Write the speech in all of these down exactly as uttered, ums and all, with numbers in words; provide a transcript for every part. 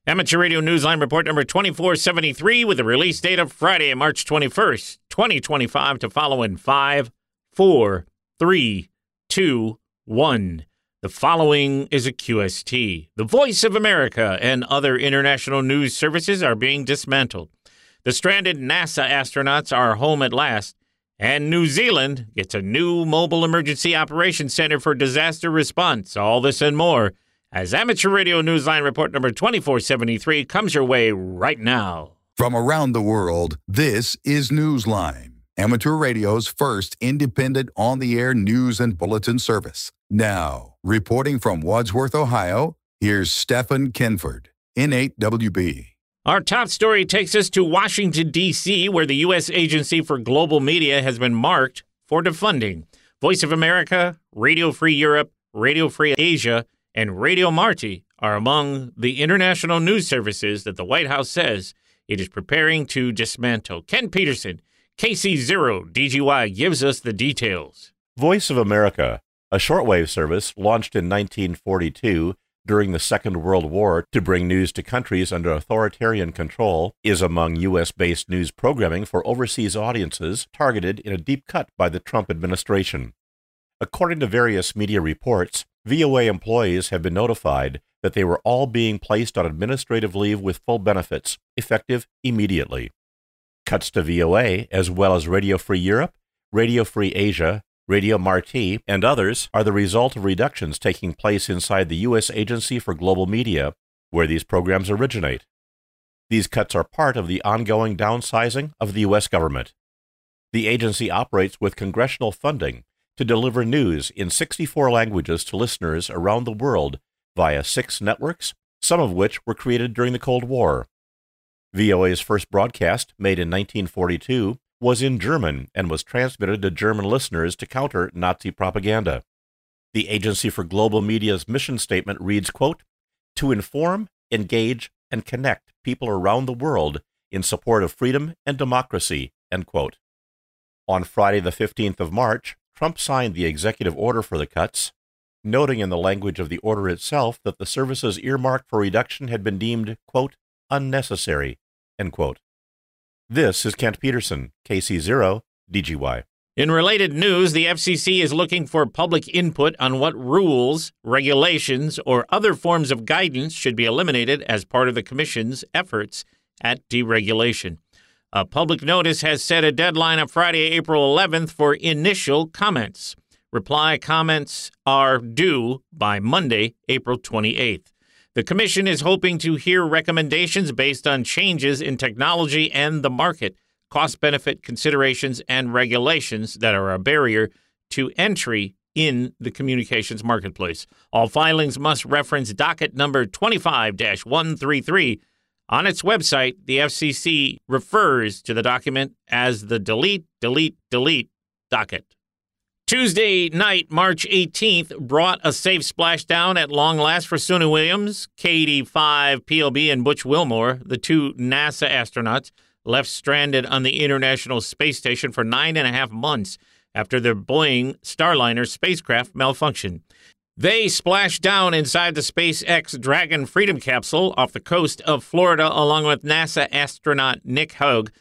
Amateur Radio Newsline report number twenty-four seventy-three with the release date of Friday, March twenty-first, twenty twenty-five to follow in five, four, three, two, one. The following is a Q S T. The Voice of America and other international news services are being dismantled. The stranded NASA astronauts are home at last, and New Zealand gets a new mobile emergency operations center for disaster response. All this and more as Amateur Radio Newsline report number twenty-four seventy-three comes your way right now. From around the world, this is Newsline, Amateur Radio's first independent on-the-air news and bulletin service. Now, reporting from Wadsworth, Ohio, here's Stephen Kenford, N eight W B. Our top story takes us to Washington, D C, where the U S Agency for Global Media has been marked for defunding. Voice of America, Radio Free Europe, Radio Free Asia, and Radio Marti are among the international news services that the White House says it is preparing to dismantle. Ken Peterson, K C zero D G Y, gives us the details. Voice of America, a shortwave service launched in nineteen forty-two during the Second World War to bring news to countries under authoritarian control, is among U S-based news programming for overseas audiences targeted in a deep cut by the Trump administration. According to various media reports, V O A employees have been notified that they were all being placed on administrative leave with full benefits, effective immediately. Cuts to V O A, as well as Radio Free Europe, Radio Free Asia, Radio Marti, and others, are the result of reductions taking place inside the U S Agency for Global Media, where these programs originate. These cuts are part of the ongoing downsizing of the U S government. The agency operates with congressional funding to deliver news in sixty-four languages to listeners around the world via six networks, some of which were created during the Cold War. V O A's first broadcast, made in nineteen forty-two, was in German and was transmitted to German listeners to counter Nazi propaganda. The Agency for Global Media's mission statement reads, quote, "To inform, engage, and connect people around the world in support of freedom and democracy," end quote. On Friday the fifteenth of March, Trump signed the executive order for the cuts, noting in the language of the order itself that the services earmarked for reduction had been deemed, quote, "unnecessary," end quote. This is Kent Peterson, K C zero D G Y. In related news, the F C C is looking for public input on what rules, regulations, or other forms of guidance should be eliminated as part of the Commission's efforts at deregulation. A public notice has set a deadline of Friday, April eleventh for initial comments. Reply comments are due by Monday, April twenty-eighth. The Commission is hoping to hear recommendations based on changes in technology and the market, cost-benefit considerations, and regulations that are a barrier to entry in the communications marketplace. All filings must reference docket number twenty-five dash one thirty-three. On its website, the F C C refers to the document as the Delete, Delete, Delete docket. Tuesday night, March eighteenth, brought a safe splashdown at long last for Suna Williams, K eighty-five P L B, and Butch Wilmore, the two NASA astronauts left stranded on the International Space Station for nine and a half months after their Boeing Starliner spacecraft malfunctioned. They splashed down inside the SpaceX Dragon Freedom capsule off the coast of Florida, along with NASA astronaut Nick Hague,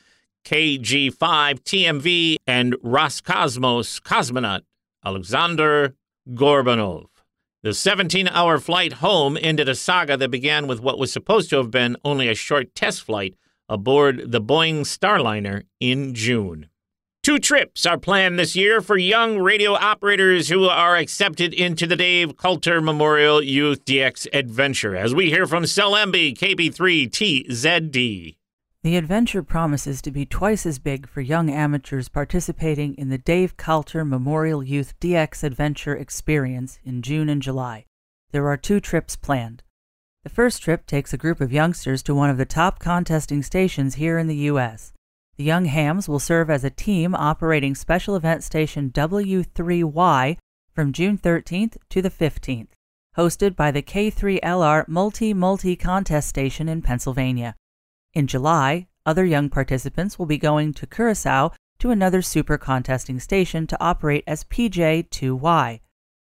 K G five T M V, and Roscosmos cosmonaut Alexander Gorbanov. The seventeen-hour flight home ended a saga that began with what was supposed to have been only a short test flight aboard the Boeing Starliner in June. Two trips are planned this year for young radio operators who are accepted into the Dave Coulter Memorial Youth D X Adventure, as we hear from Cell M B K B three T Z D. The adventure promises to be twice as big for young amateurs participating in the Dave Coulter Memorial Youth D X Adventure experience in June and July. There are two trips planned. The first trip takes a group of youngsters to one of the top contesting stations here in the U S The young hams will serve as a team operating Special Event Station W three Y from June thirteenth to the fifteenth, hosted by the K three L R Multi-Multi Contest Station in Pennsylvania. In July, other young participants will be going to Curacao to another super contesting station to operate as P J two Y.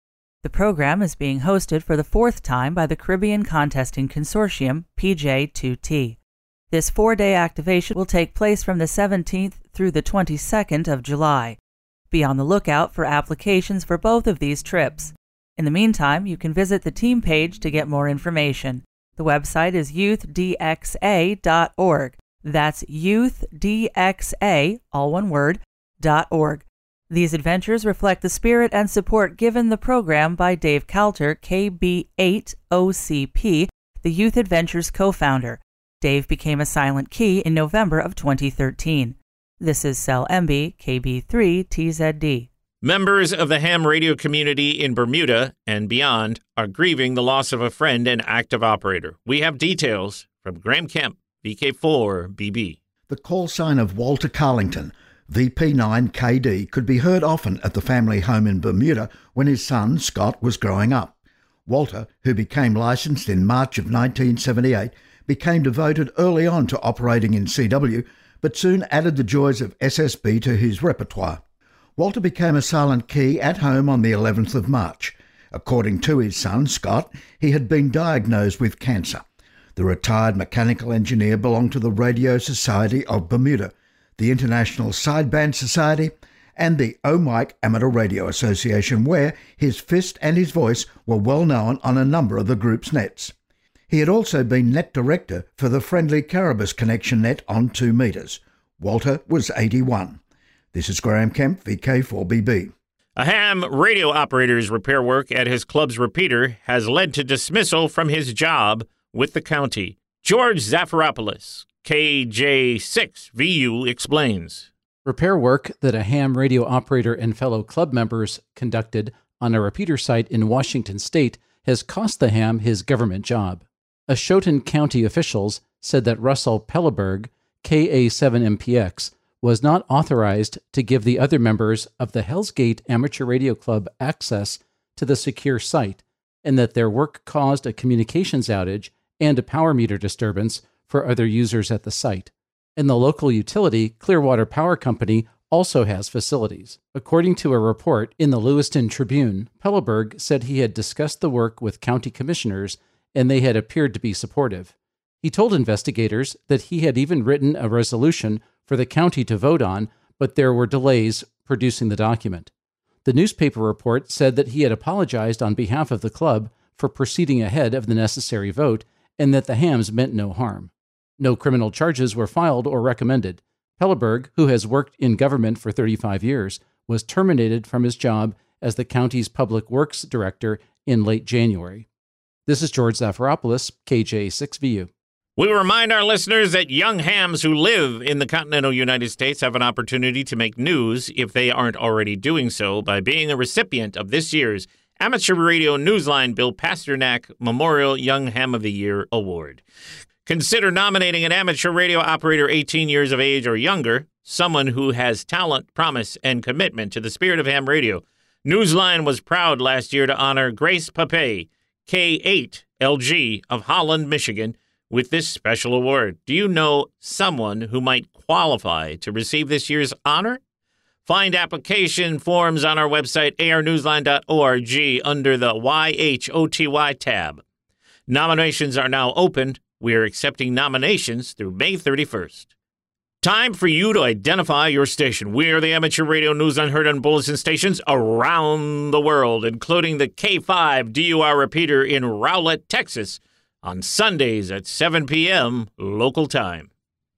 The program is being hosted for the fourth time by the Caribbean Contesting Consortium, P J two T. This four-day activation will take place from the seventeenth through the twenty-second of July. Be on the lookout for applications for both of these trips. In the meantime, you can visit the team page to get more information. The website is youth d x a dot org. That's youth d x a, all one word, dot org. These adventures reflect the spirit and support given the program by Dave Kalter, K B eight O C P, the Youth Adventures co-founder. Dave became a silent key in November of twenty thirteen. This is Cell M B, K B three T Z D. Members of the ham radio community in Bermuda and beyond are grieving the loss of a friend and active operator. We have details from Graham Kemp, V K four B B. The call sign of Walter Carlington, V P nine K D, could be heard often at the family home in Bermuda when his son, Scott, was growing up. Walter, who became licensed in March of nineteen seventy-eight, became devoted early on to operating in C W, but soon added the joys of S S B to his repertoire. Walter became a silent key at home on the eleventh of March. According to his son, Scott, he had been diagnosed with cancer. The retired mechanical engineer belonged to the Radio Society of Bermuda, the International Sideband Society, and the O-Mike Amateur Radio Association, where his fist and his voice were well known on a number of the group's nets. He had also been net director for the Friendly Caribous Connection net on two metres. Walter was eighty-one. This is Graham Kemp, V K four B B. A ham radio operator's repair work at his club's repeater has led to dismissal from his job with the county. George Zafiropoulos, K J six V U, explains. Repair work that a ham radio operator and fellow club members conducted on a repeater site in Washington state has cost the ham his government job. Ashotin County officials said that Russell Pelleberg, K A seven M P X, was not authorized to give the other members of the Hell's Gate Amateur Radio Club access to the secure site, and that their work caused a communications outage and a power meter disturbance for other users at the site. And the local utility, Clearwater Power Company, also has facilities. According to a report in the Lewiston Tribune, Pelleberg said he had discussed the work with county commissioners and they had appeared to be supportive. He told investigators that he had even written a resolution for the county to vote on, but there were delays producing the document. The newspaper report said that he had apologized on behalf of the club for proceeding ahead of the necessary vote and that the hams meant no harm. No criminal charges were filed or recommended. Pelleberg, who has worked in government for thirty-five years, was terminated from his job as the county's public works director in late January. This is George Zafiropoulos, K J six V U. We remind our listeners that young hams who live in the continental United States have an opportunity to make news, if they aren't already doing so, by being a recipient of this year's Amateur Radio Newsline Bill Pasternak Memorial Young Ham of the Year Award. Consider nominating an amateur radio operator eighteen years of age or younger, someone who has talent, promise, and commitment to the spirit of ham radio. Newsline was proud last year to honor Grace Pape, K eight L G of Holland, Michigan, with this special award. Do you know someone who might qualify to receive this year's honor? Find application forms on our website, a r newsline dot org, under the Y H O T Y tab. Nominations are now open. We are accepting nominations through May thirty-first. Time for you to identify your station. We are the amateur radio news unheard on bulletin stations around the world, including the K five D U R repeater in Rowlett, Texas, on Sundays at seven p.m. local time.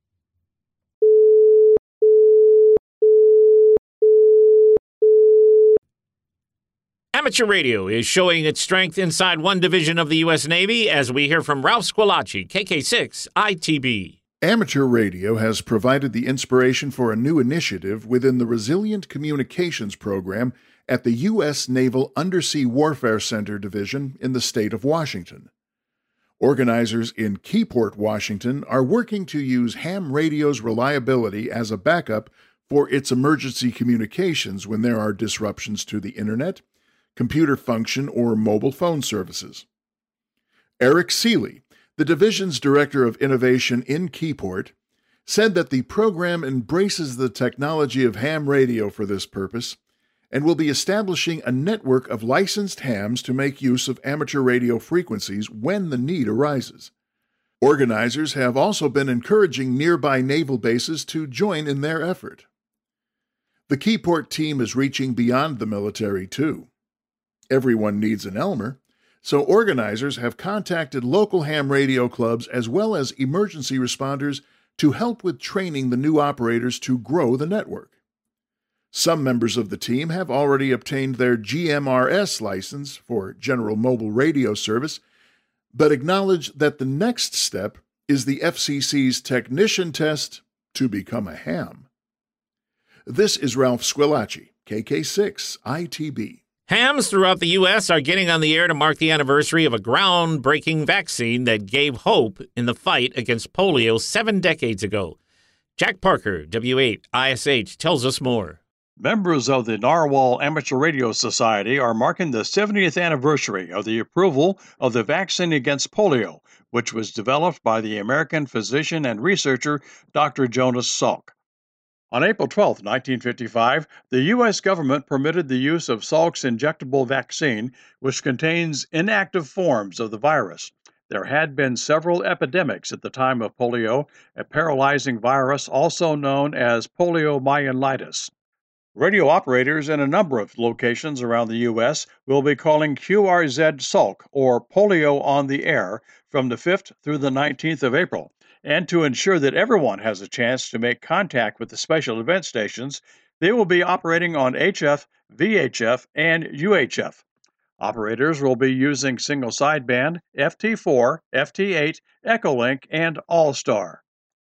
Amateur radio is showing its strength inside one division of the U S. Navy as we hear from Ralph Squillace, K K six I T B. Amateur radio has provided the inspiration for a new initiative within the Resilient Communications Program at the U S. Naval Undersea Warfare Center Division in the state of Washington. Organizers in Keyport, Washington, are working to use ham radio's reliability as a backup for its emergency communications when there are disruptions to the Internet, computer function, or mobile phone services. Eric Seeley, the division's Director of Innovation in Keyport, said that the program embraces the technology of ham radio for this purpose and will be establishing a network of licensed hams to make use of amateur radio frequencies when the need arises. Organizers have also been encouraging nearby naval bases to join in their effort. The Keyport team is reaching beyond the military, too. Everyone needs an Elmer, so organizers have contacted local ham radio clubs as well as emergency responders to help with training the new operators to grow the network. Some members of the team have already obtained their G M R S license for General Mobile Radio Service, but acknowledge that the next step is the F C C's technician test to become a ham. This is Ralph Squillace, K K six I T B. Hams throughout the U S are getting on the air to mark the anniversary of a groundbreaking vaccine that gave hope in the fight against polio seven decades ago. Jack Parker, W eight I S H, tells us more. Members of the Narwhal Amateur Radio Society are marking the seventieth anniversary of the approval of the vaccine against polio, which was developed by the American physician and researcher Doctor Jonas Salk. On April twelfth, nineteen fifty-five, the U S government permitted the use of Salk's injectable vaccine, which contains inactive forms of the virus. There had been several epidemics at the time of polio, a paralyzing virus also known as poliomyelitis. Radio operators in a number of locations around the U S will be calling Q R Z Salk, or Polio on the Air, from the fifth through the nineteenth of April. And to ensure that everyone has a chance to make contact with the special event stations, they will be operating on H F, V H F, and U H F. Operators will be using single sideband, F T four, F T eight, Echolink, and All-Star.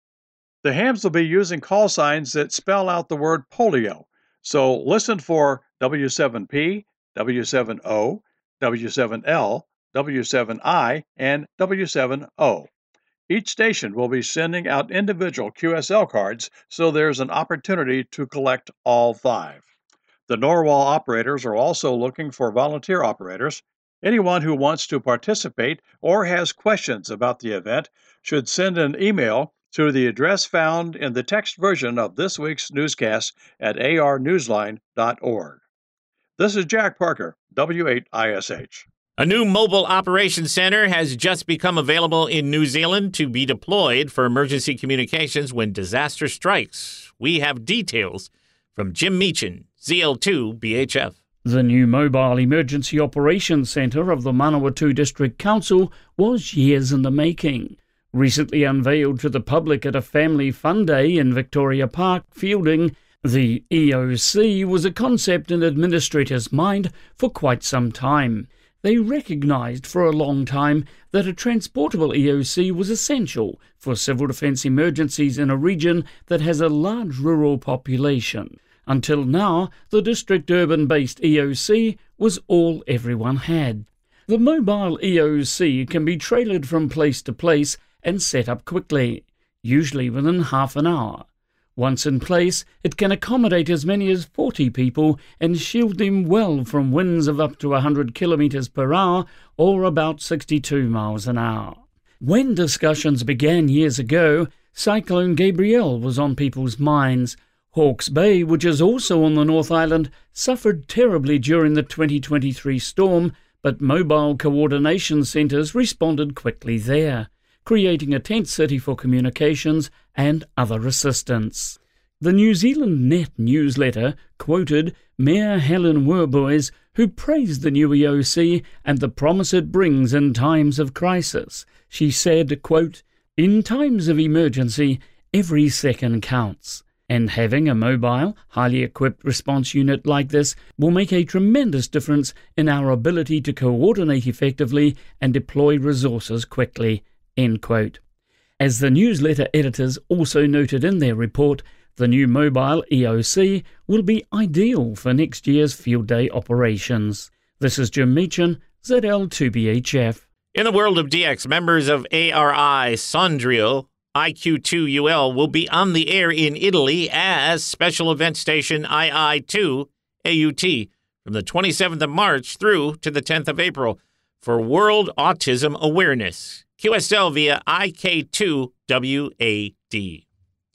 The hams will be using call signs that spell out the word polio, so listen for W seven P, W seven O, W seven L, W seven I, and W seven O. Each station will be sending out individual Q S L cards, so there's an opportunity to collect all five. The Narwhal operators are also looking for volunteer operators. Anyone who wants to participate or has questions about the event should send an email to the address found in the text version of this week's newscast at a r newsline dot org. This is Jack Parker, W eight I S H. A new mobile operations center has just become available in New Zealand to be deployed for emergency communications when disaster strikes. We have details from Jim Meechan, Z L two B H F. The new Mobile Emergency Operations Centre of the Manawatu District Council was years in the making. Recently unveiled to the public at a family fun day in Victoria Park, Fielding, the E O C was a concept in administrators' mind for quite some time. They recognised for a long time that a transportable E O C was essential for civil defence emergencies in a region that has a large rural population. Until now, the district urban-based E O C was all everyone had. The mobile E O C can be trailered from place to place and set up quickly, usually within half an hour. Once in place, it can accommodate as many as forty people and shield them well from winds of up to one hundred kilometres per hour or about sixty-two miles an hour. When discussions began years ago, Cyclone Gabrielle was on people's minds. Hawke's Bay, which is also on the North Island, suffered terribly during the twenty twenty-three storm, but mobile coordination centres responded quickly there, creating a tent city for communications and other assistance. The New Zealand Net newsletter quoted Mayor Helen Werboys, who praised the new E O C and the promise it brings in times of crisis. She said, quote, "In times of emergency, every second counts, and having a mobile, highly equipped response unit like this will make a tremendous difference in our ability to coordinate effectively and deploy resources quickly." End quote. As the newsletter editors also noted in their report, the new mobile E O C will be ideal for next year's field day operations. This is Jim Meechan, Z L two B H F. In the world of D X, members of A R I Sondrio I Q two U L will be on the air in Italy as special event station I I two A U T from the twenty-seventh of March through to the tenth of April for World Autism Awareness. Q S L via I K two W A D.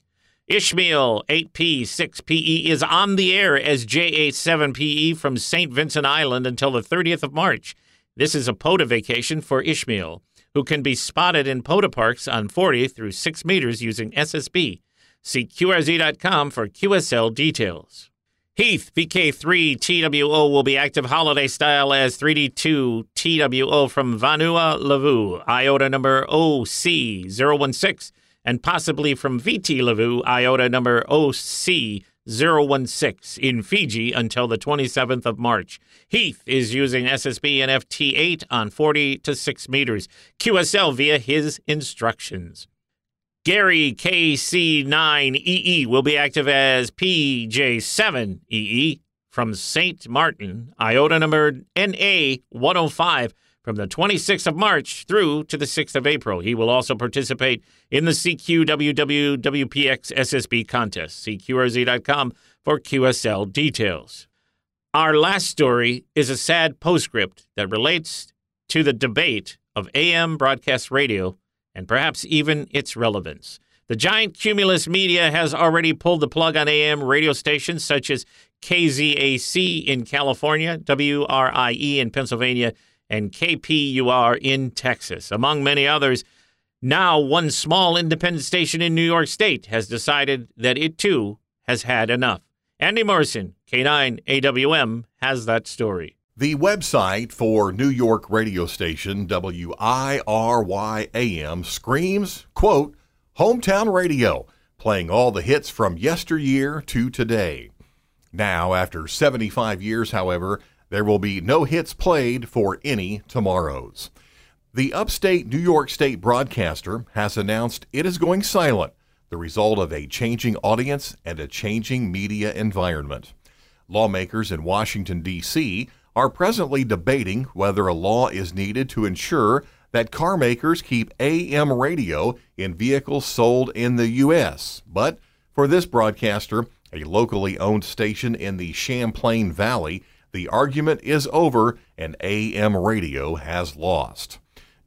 Ishmael eight P six P E is on the air as J H seven P E from Saint Vincent Island until the thirtieth of March. This is a POTA vacation for Ishmael, who can be spotted in POTA parks on forty through six meters using S S B. See Q R Z dot com for Q S L details. Heath V K three T W O will be active holiday style as three D two T W O from Vanua Levu, IOTA number O C zero one six, and possibly from V T Levu, IOTA number O C zero one six in Fiji until the twenty-seventh of March. Heath is using S S B and F T eight on forty to six meters. Q S L via his instructions. Gary K C nine E E will be active as P J seven E E from Saint Martin, IOTA number N A one oh five, from the twenty-sixth of March through to the sixth of April. He will also participate in the C Q W W W P X S S B contest. See Q R Z dot com for Q S L details. Our last story is a sad postscript that relates to the debate of A M broadcast radio and perhaps even its relevance. The giant Cumulus Media has already pulled the plug on A M radio stations such as K Z A C in California, W R I E in Pennsylvania, and K P U R in Texas, among many others. Now, one small independent station in New York State has decided that it, too, has had enough. Andy Morrison, K nine A W M, has that story. The website for New York radio station W I R Y A M screams, quote, hometown radio, playing all the hits from yesteryear to today. Now, after seventy-five years, however, there will be no hits played for any tomorrows. The upstate New York State broadcaster has announced it is going silent, the result of a changing audience and a changing media environment. Lawmakers in Washington, D C are presently debating whether a law is needed to ensure that car makers keep A M radio in vehicles sold in the U S. But for this broadcaster, a locally owned station in the Champlain Valley, the argument is over and A M radio has lost.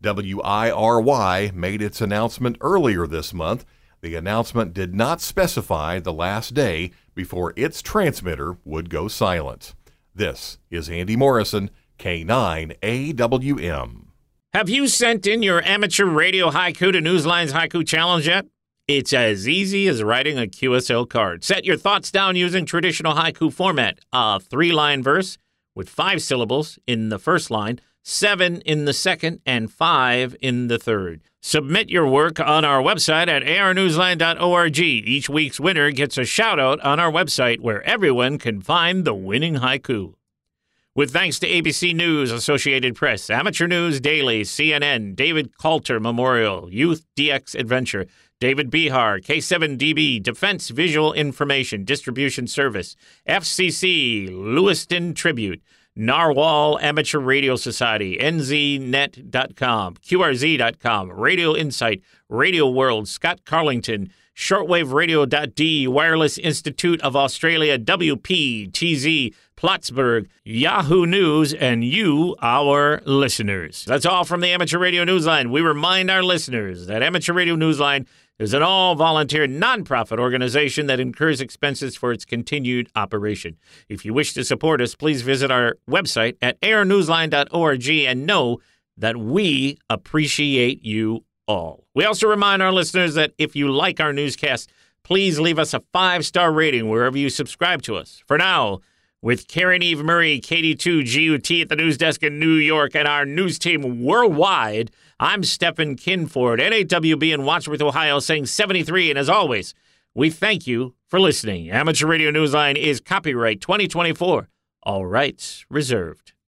W I R Y made its announcement earlier this month. The announcement did not specify the last day before its transmitter would go silent. This is Andy Morrison, K nine A W M. Have you sent in your amateur radio haiku to Newsline's Haiku Challenge yet? It's as easy as writing a Q S L card. Set your thoughts down using traditional haiku format. A three-line verse with five syllables in the first line, seven in the second, and five in the third. Submit your work on our website at a r newsline dot org. Each week's winner gets a shout-out on our website where everyone can find the winning haiku. With thanks to A B C News, Associated Press, Amateur News Daily, C N N, David Coulter Memorial, Youth D X Adventure, David Behar, K seven D B, Defense Visual Information Distribution Service, F C C, Lewiston Tribute, Narwhal Amateur Radio Society, N Z net dot com, Q R Z dot com, Radio Insight, Radio World, Scott Carlington, shortwave radio dot d, Wireless Institute of Australia, W P T Z, Plattsburgh, Yahoo News, and you, our listeners. That's all from the Amateur Radio Newsline. We remind our listeners that Amateur Radio Newsline is an all-volunteer, nonprofit organization that incurs expenses for its continued operation. If you wish to support us, please visit our website at a r newsline dot org and know that we appreciate you all. We also remind our listeners that if you like our newscast, please leave us a five-star rating wherever you subscribe to us. For now, with Karen Eve Murray, K D two G U T at the news desk in New York, and our news team worldwide, I'm Stephen Kinford, N A W B in Wadsworth, Ohio, saying seventy-three. And as always, we thank you for listening. Amateur Radio Newsline is copyright twenty twenty-four. All rights reserved.